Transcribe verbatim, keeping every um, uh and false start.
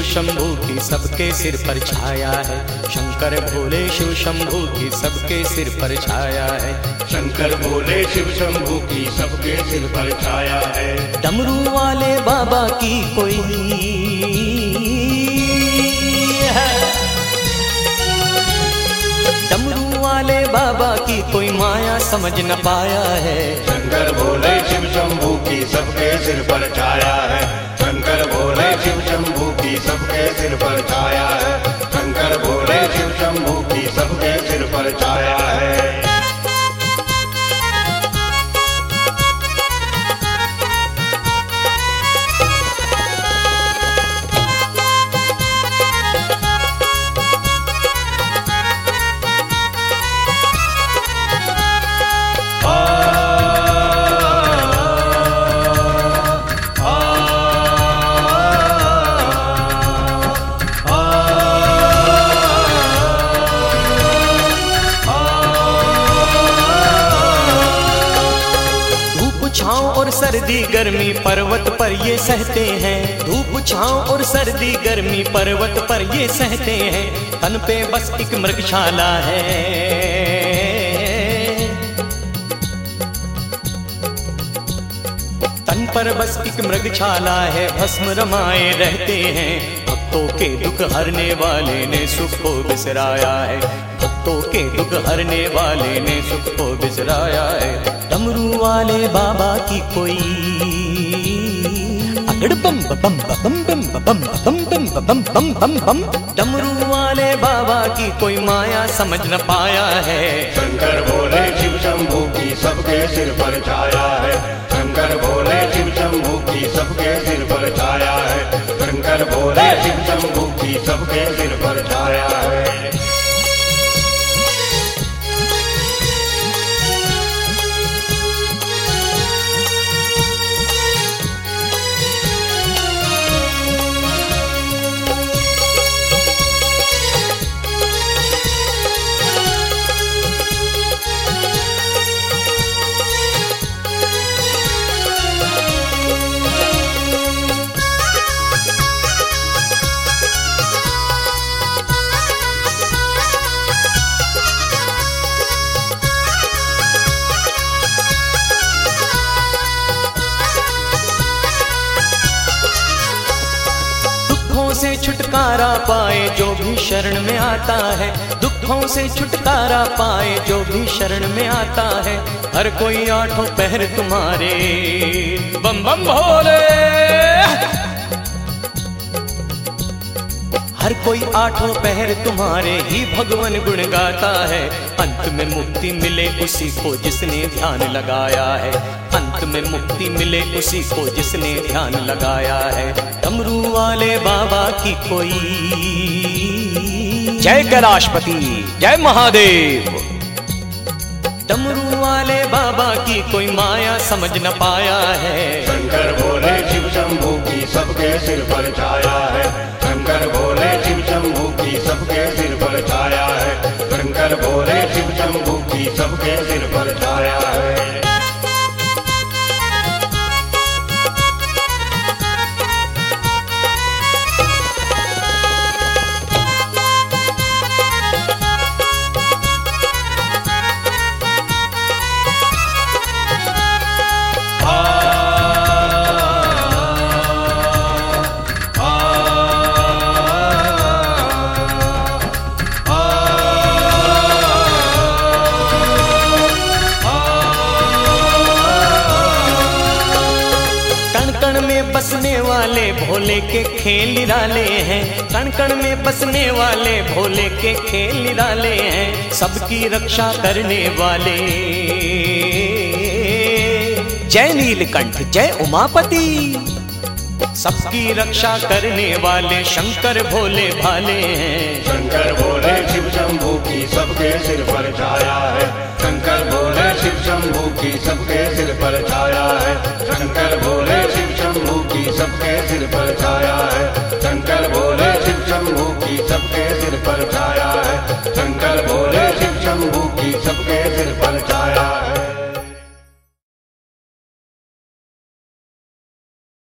शंभू की सबके सिर पर छाया है। शंकर भोले शिव शंभू की सबके सिर पर छाया है। शंकर भोले शिव शंभू की सबके सिर पर छाया है। डमरू वाले बाबा की कोई है, डमरू वाले बाबा की कोई माया समझ न पाया है। शंकर भोले शिव शंभू की सबके सिर पर छाया है। शंकर भोले शिव शंभू की सबके सिर पर छाया है। शंकर भोले शिव शंभू की सबके सिर पर छाया है। छाँव और सर्दी गर्मी पर्वत पर ये सहते हैं। धूप छाँव और सर्दी गर्मी पर्वत पर ये सहते हैं। तन पे बस एक मृगशाला है, तन पर बस एक मृगशाला है। भस्म रमाए रहते हैं। भक्तों के दुख हरने वाले ने सुख को बिसराया है। भक्तों के दुख हरने वाले ने सुख को बिसराया है। डमरू वाले बाबा की कोई अगड़ बम बम बम बम बम बम बम बम बम बम बम। डमरू वाले बाबा की कोई माया समझ न पाया है। शंकर भोले शिव शंभू की सबके सिर पर छाया है। शंकर भोले शिव शंभू की सबके सिर पर छाया है। शंकर भोले शिव शंभू की सबके सिर पर छाया है। से छुटकारा पाए जो भी शरण में आता है। दुखों से छुटकारा पाए जो भी शरण में आता है। हर कोई आठों पहर तुम्हारे बम बम भोले। हर कोई आठों पहर तुम्हारे ही भगवान गुण गाता है। अंत में मुक्ति मिले उसी को जिसने ध्यान लगाया है। अंत में मुक्ति मिले उसी को जिसने ध्यान लगाया है। डमरू वाले बाबा की कोई जय कैलाशपति जय महादेव। डमरू वाले बाबा की कोई माया समझ न पाया है। शंकर भोले शिव शंभू की सबके सिर पर छाया है। शंकर भोले शिव शंभू की सबके सिर पर छाया है। शंकर भोले शिव शंभू की सबके सिर पर छाया है। बसने वाले भोले के खेल निराले हैं। कण कण में बसने वाले भोले के खेल निराले हैं। सबकी रक्षा करने वाले जय नीलकंठ जय उमापति। सबकी रक्षा करने वाले शंकर भोले भाले हैं। शंकर भोले शिव शंभू की सबके सिर पर छाया है। शंकर भोले शिव शंभू की सबके सिर पर छाया है। शंकर भोले शिव शंभू की सबके सिर पर छाया है।